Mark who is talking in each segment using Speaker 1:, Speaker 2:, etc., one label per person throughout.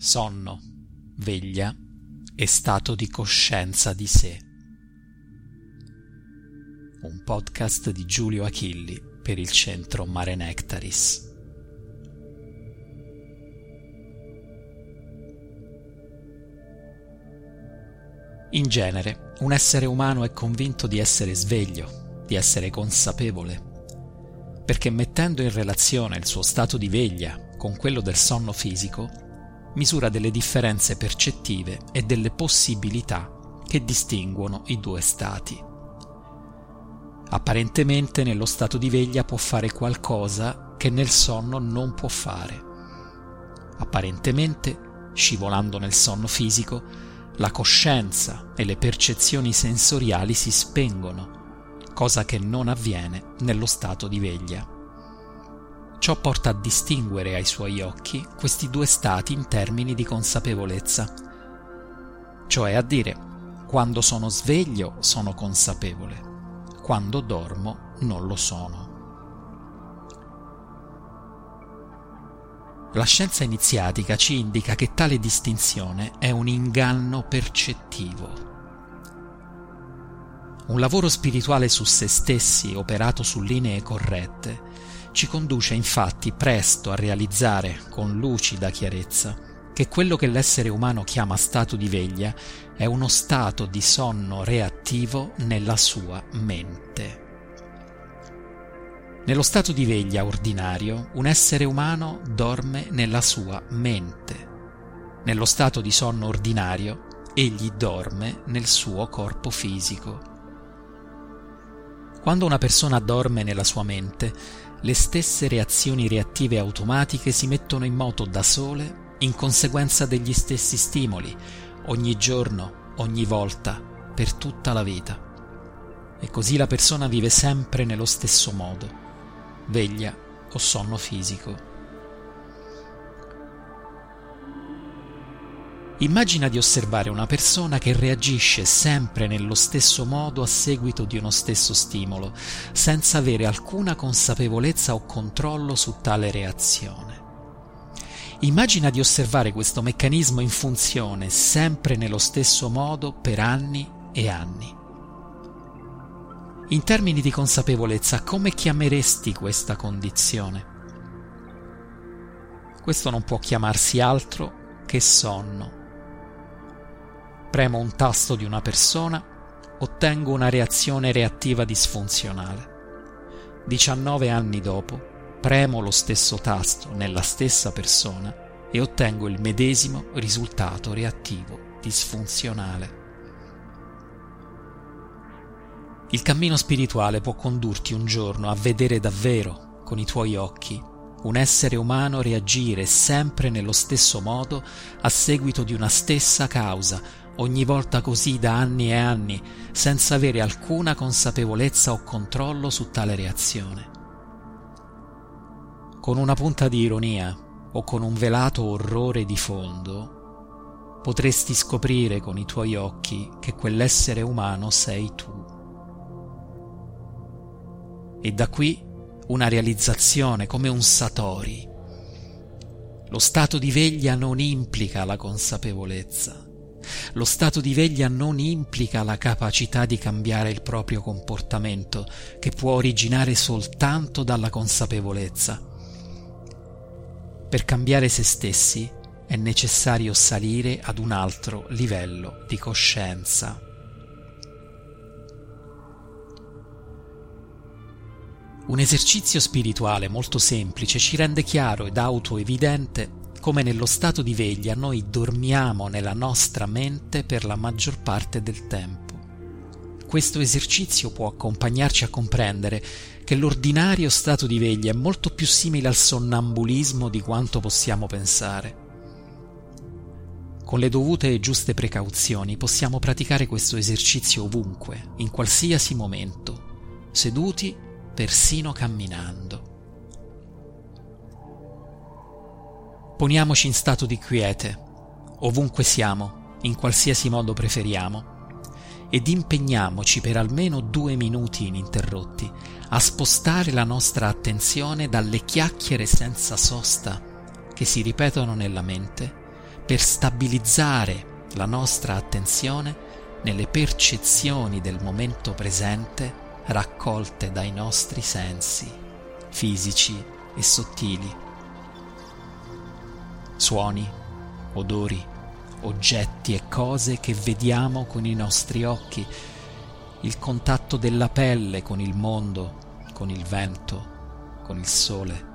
Speaker 1: sonno, veglia e stato di coscienza di sé. Un podcast di Giulio Achilli per il centro Mare Nectaris. In genere, un essere umano è convinto di essere sveglio, di essere consapevole, perché mettendo in relazione il suo stato di veglia con quello del sonno fisico, misura delle differenze percettive e delle possibilità che distinguono i due stati. Apparentemente nello stato di veglia può fare qualcosa che nel sonno non può fare. Apparentemente, scivolando nel sonno fisico, la coscienza e le percezioni sensoriali si spengono, cosa che non avviene nello stato di veglia. Ciò porta a distinguere ai suoi occhi questi due stati in termini di consapevolezza, cioè a dire: quando sono sveglio sono consapevole, quando dormo non lo sono. La scienza iniziatica ci indica che tale distinzione è un inganno percettivo. Un lavoro spirituale su se stessi, operato su linee corrette, ci conduce infatti presto a realizzare con lucida chiarezza che quello che l'essere umano chiama stato di veglia è uno stato di sonno reattivo nella sua mente. Nello stato di veglia ordinario, un essere umano dorme nella sua mente. Nello stato di sonno ordinario, egli dorme nel suo corpo fisico. Quando una persona dorme nella sua mente, le stesse reazioni reattive automatiche si mettono in moto da sole in conseguenza degli stessi stimoli, ogni giorno, ogni volta, per tutta la vita. E così la persona vive sempre nello stesso modo, veglia o sonno fisico. Immagina di osservare una persona che reagisce sempre nello stesso modo a seguito di uno stesso stimolo, senza avere alcuna consapevolezza o controllo su tale reazione. Immagina di osservare questo meccanismo in funzione sempre nello stesso modo per anni e anni. In termini di consapevolezza, come chiameresti questa condizione? Questo non può chiamarsi altro che sonno. Premo un tasto di una persona, ottengo una reazione reattiva disfunzionale. 19 anni dopo, premo lo stesso tasto nella stessa persona e ottengo il medesimo risultato reattivo disfunzionale. Il cammino spirituale può condurti un giorno a vedere davvero, con i tuoi occhi, un essere umano reagire sempre nello stesso modo a seguito di una stessa causa, ogni volta così da anni e anni, senza avere alcuna consapevolezza o controllo su tale reazione. Con una punta di ironia o con un velato orrore di fondo, potresti scoprire con i tuoi occhi che quell'essere umano sei tu. E da qui una realizzazione come un satori. Lo stato di veglia non implica la consapevolezza. Lo stato di veglia non implica la capacità di cambiare il proprio comportamento, che può originare soltanto dalla consapevolezza. Per cambiare se stessi è necessario salire ad un altro livello di coscienza. Un esercizio spirituale molto semplice ci rende chiaro ed autoevidente come nello stato di veglia noi dormiamo nella nostra mente per la maggior parte del tempo. Questo esercizio può accompagnarci a comprendere che l'ordinario stato di veglia è molto più simile al sonnambulismo di quanto possiamo pensare. Con le dovute e giuste precauzioni possiamo praticare questo esercizio ovunque, in qualsiasi momento, seduti, persino camminando. Poniamoci in stato di quiete, ovunque siamo, in qualsiasi modo preferiamo, ed impegniamoci per almeno 2 minuti ininterrotti a spostare la nostra attenzione dalle chiacchiere senza sosta che si ripetono nella mente per stabilizzare la nostra attenzione nelle percezioni del momento presente raccolte dai nostri sensi fisici e sottili. Suoni, odori, oggetti e cose che vediamo con i nostri occhi, il contatto della pelle con il mondo, con il vento, con il sole.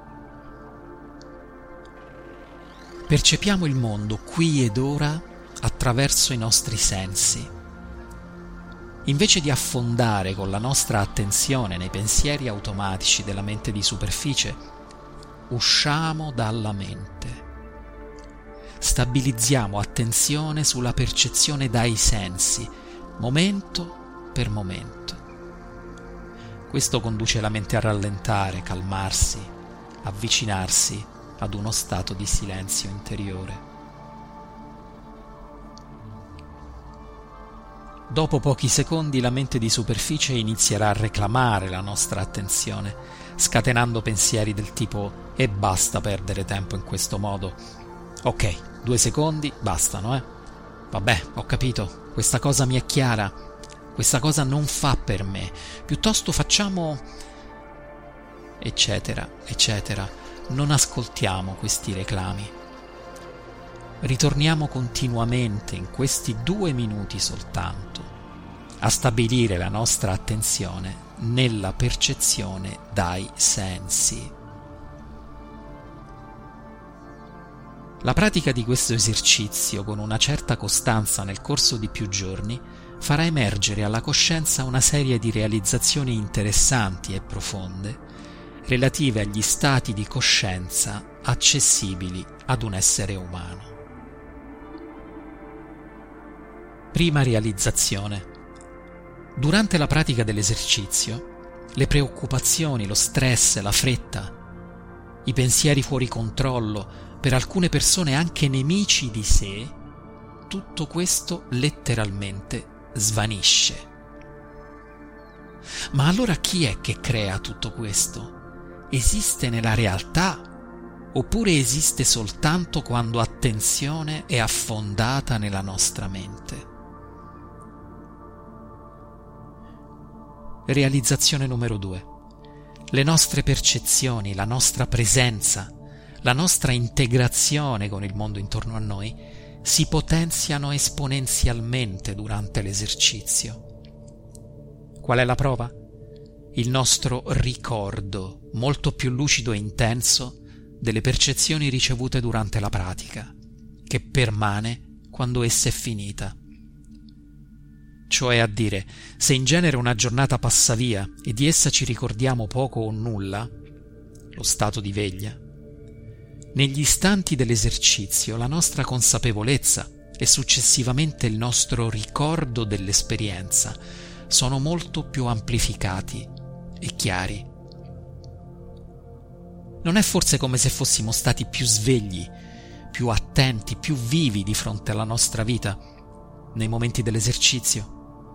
Speaker 1: Percepiamo il mondo qui ed ora attraverso i nostri sensi. Invece di affondare con la nostra attenzione nei pensieri automatici della mente di superficie, usciamo dalla mente. Stabilizziamo attenzione sulla percezione dai sensi, momento per momento. Questo conduce la mente a rallentare, calmarsi, avvicinarsi ad uno stato di silenzio interiore. Dopo pochi secondi la mente di superficie inizierà a reclamare la nostra attenzione, scatenando pensieri del tipo «E basta perdere tempo in questo modo. Ok, 2 secondi bastano, Vabbè, ho capito, questa cosa mi è chiara, questa cosa non fa per me, piuttosto facciamo...» eccetera, eccetera. Non ascoltiamo questi reclami. Ritorniamo continuamente in questi 2 minuti soltanto a stabilire la nostra attenzione nella percezione dai sensi. La pratica di questo esercizio con una certa costanza nel corso di più giorni farà emergere alla coscienza una serie di realizzazioni interessanti e profonde relative agli stati di coscienza accessibili ad un essere umano. Prima realizzazione. Durante la pratica dell'esercizio, le preoccupazioni, lo stress, la fretta, i pensieri fuori controllo, per alcune persone anche nemici di sé, tutto questo letteralmente svanisce. Ma allora chi è che crea tutto questo? Esiste nella realtà oppure esiste soltanto quando attenzione è affondata nella nostra mente? Realizzazione numero 2. Le nostre percezioni, la nostra presenza, la nostra integrazione con il mondo intorno a noi si potenziano esponenzialmente durante l'esercizio. Qual è la prova? Il nostro ricordo, molto più lucido e intenso, delle percezioni ricevute durante la pratica, che permane quando essa è finita. Cioè a dire, se in genere una giornata passa via e di essa ci ricordiamo poco o nulla, lo stato di veglia, negli istanti dell'esercizio la nostra consapevolezza e successivamente il nostro ricordo dell'esperienza sono molto più amplificati e chiari. Non è forse come se fossimo stati più svegli, più attenti, più vivi di fronte alla nostra vita nei momenti dell'esercizio?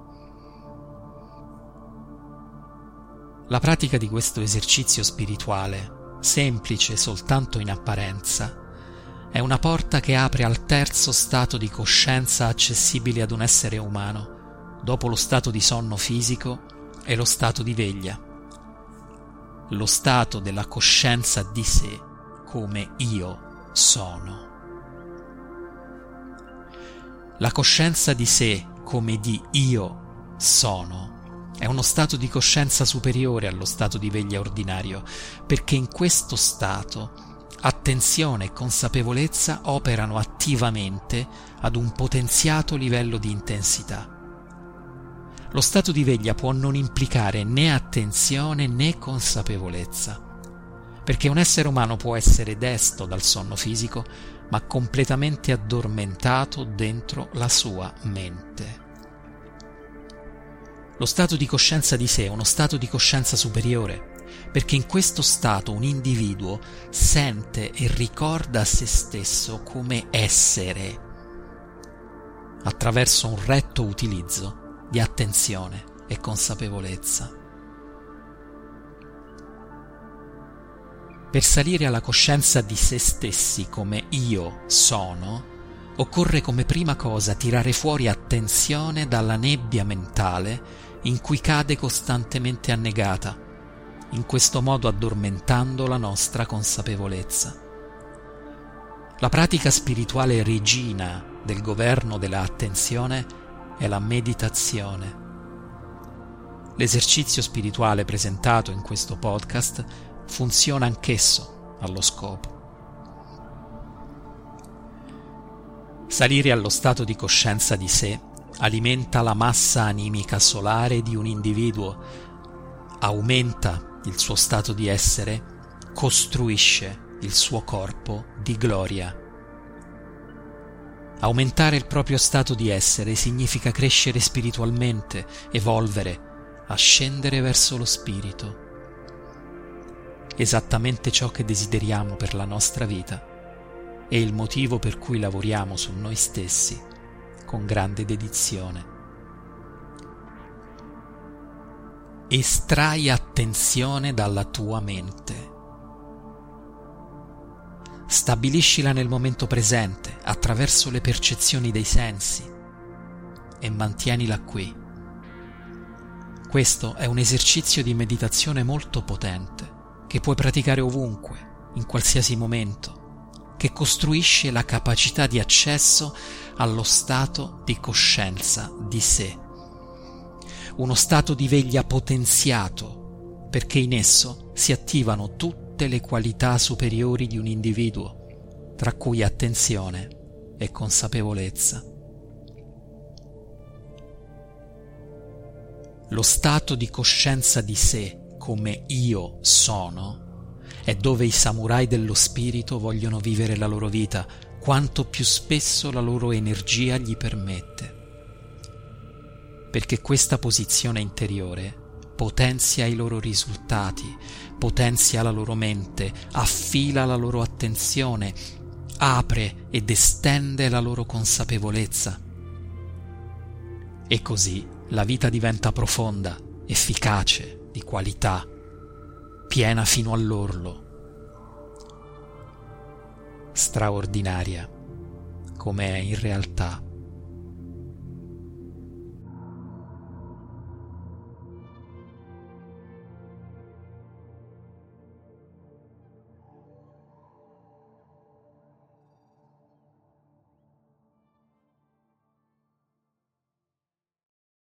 Speaker 1: La pratica di questo esercizio spirituale, semplice soltanto in apparenza, è una porta che apre al terzo stato di coscienza accessibile ad un essere umano, dopo lo stato di sonno fisico e lo stato di veglia. Lo stato della coscienza di sé come io sono. La coscienza di sé come di io sono è uno stato di coscienza superiore allo stato di veglia ordinario, perché in questo stato attenzione e consapevolezza operano attivamente ad un potenziato livello di intensità. Lo stato di veglia può non implicare né attenzione né consapevolezza, perché un essere umano può essere desto dal sonno fisico, ma completamente addormentato dentro la sua mente. Lo stato di coscienza di sé è uno stato di coscienza superiore, perché in questo stato un individuo sente e ricorda se stesso come essere, attraverso un retto utilizzo di attenzione e consapevolezza. Per salire alla coscienza di se stessi come io sono, occorre come prima cosa tirare fuori attenzione dalla nebbia mentale in cui cade costantemente annegata, in questo modo addormentando la nostra consapevolezza. La pratica spirituale regina del governo della attenzione è la meditazione. L'esercizio spirituale presentato in questo podcast funziona anch'esso allo scopo. Salire allo stato di coscienza di sé alimenta la massa animica solare di un individuo, aumenta il suo stato di essere, costruisce il suo corpo di gloria. Aumentare il proprio stato di essere significa crescere spiritualmente, evolvere, ascendere verso lo spirito. Esattamente ciò che desideriamo per la nostra vita e il motivo per cui lavoriamo su noi stessi con grande dedizione. Estrai attenzione dalla tua mente. Stabiliscila nel momento presente attraverso le percezioni dei sensi e mantienila qui. Questo è un esercizio di meditazione molto potente che puoi praticare ovunque, in qualsiasi momento, che costruisce la capacità di accesso allo stato di coscienza di sé. Uno stato di veglia potenziato, perché in esso si attivano tutte le qualità superiori di un individuo, tra cui attenzione e consapevolezza. Lo stato di coscienza di sé, come io sono, è dove i samurai dello spirito vogliono vivere la loro vita, quanto più spesso la loro energia gli permette. Perché questa posizione interiore potenzia i loro risultati, potenzia la loro mente, affila la loro attenzione, apre ed estende la loro consapevolezza. E così la vita diventa profonda, efficace, di qualità, piena fino all'orlo, straordinaria come è in realtà.